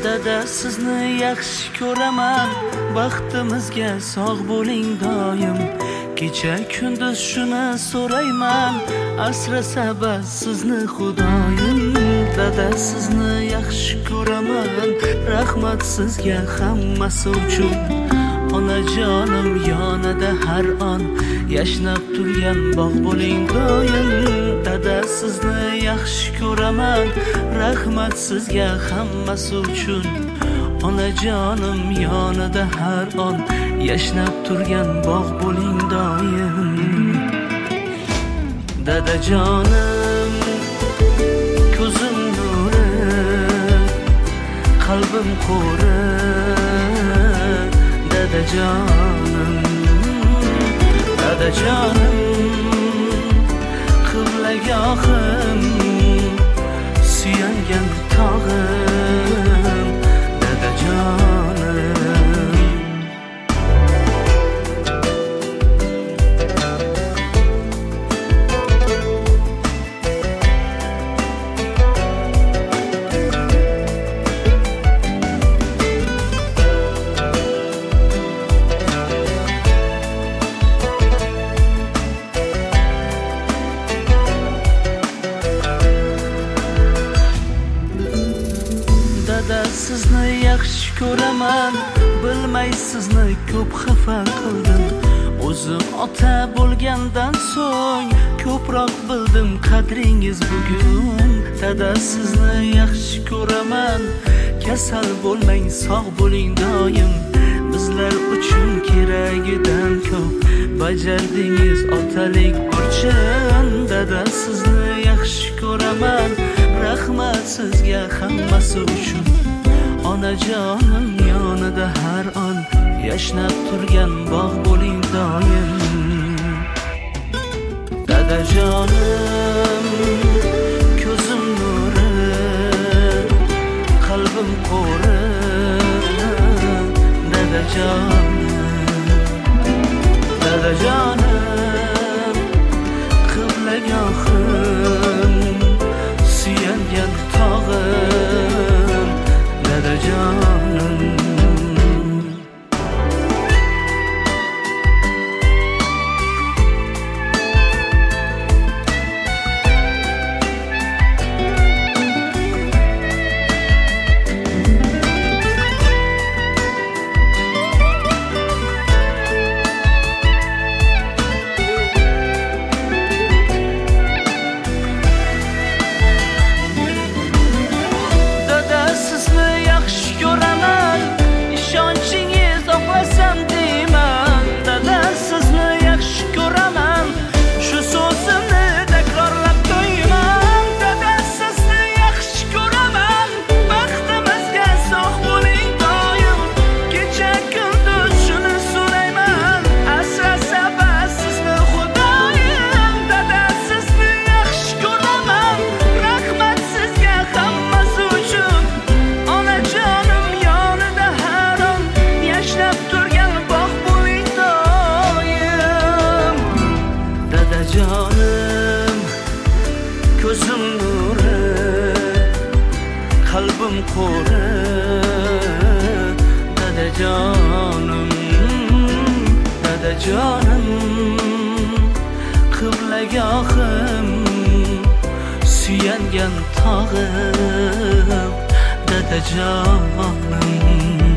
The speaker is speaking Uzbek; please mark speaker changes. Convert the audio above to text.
Speaker 1: Dada sizni yaxshi ko'raman, baxtimizga sog' bo'ling doim. Kecha kunduz shuni so'rayman, asrasa bas sizni xudoyim. Dada sizni yaxshi ko'raman, rahmat sizga hammasi uchun. Onajonim yonida har on, yashnab turgan bog' bo'ling doim. Dada sizni yaxshi ko'raman, rahmat sizga hammasi uchun. Onajonim yonida har on, yashnab turgan bog' bo'ling doim. Dadajonim ko'zim nuri, qalbim qo'ri. Dadajonim qiblagohim, suyangan tog'im. Dadajonim sizni yaxshi ko'raman, bilmay sizni ko'p xafa qildim. O'zim ota bo'lgandan so'ng ko'proq bildim qadringiz bugun. Dada sizni yaxshi ko'raman, kasal bo'lmang, sog' bo'ling doim. Bizlar uchun keragidan ko'p bajardingiz otalik burchim. Dada sizni yaxshi ko'raman, rahmat sizga hammasi uchun. Onajonim yonida har on, yashnab turgan bog' bo'ling doim. Dadajonim ko'zim nuri, qalbim qo'ri. Dadajonim qiblagohim, suyangan tog'im. Dadajonim ko'zim nuri, qalbim qo'ri. Dadajonim qiblagohim, suyangan tog'im. Dadajonim